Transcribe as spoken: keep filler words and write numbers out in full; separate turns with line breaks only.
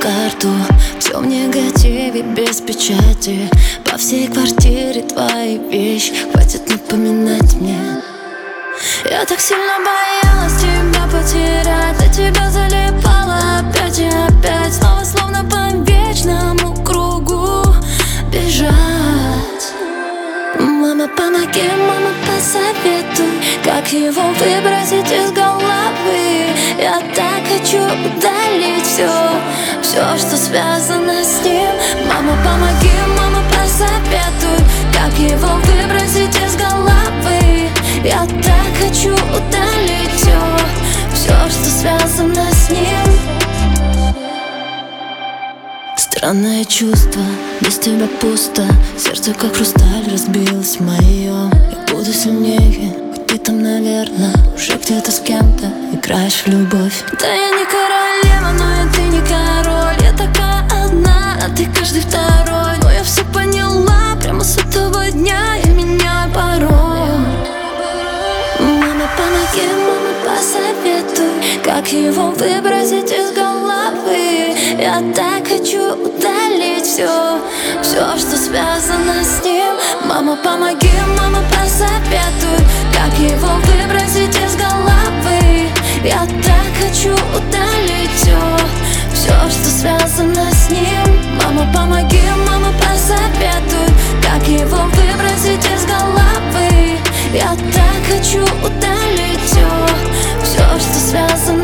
карту. Все в негативе, без печати. По всей квартире твои вещи. Хватит напоминать мне. Я так сильно боялась тебя потерять. До тебя залипала опять и опять. Снова словно по вечному кругу бежать. Мама, помоги, мама, посоветуй, как его выбросить из головы. Я так хочу удалить все, все, что связано с ним. Мама, помоги, мама, посоветуй, как его выбросить из головы. Я так хочу удалить все, все, что связано с ним. Странное чувство, без тебя пусто. Сердце как хрусталь разбилось мое. Я буду сильнее, хоть ты там, наверное, уже где-то с кем-то играешь в любовь. Да я не королева, но и ты не король. Я такая одна, а ты каждый второй. Но я все поняла прямо с этого дня. Я меняю пароль. Мама, помоги, мама, посоветуй, как его выбросить из головы. Я так хочу удалить все, все, что связано с ним. Мама, помоги, мама, посоветуй, как его выбросить из головы. Я так хочу удалить все, все, что связано с ним. Мама, помоги, мама, посоветуй, как его выбросить из головы. Я так хочу удалить все, все, что связано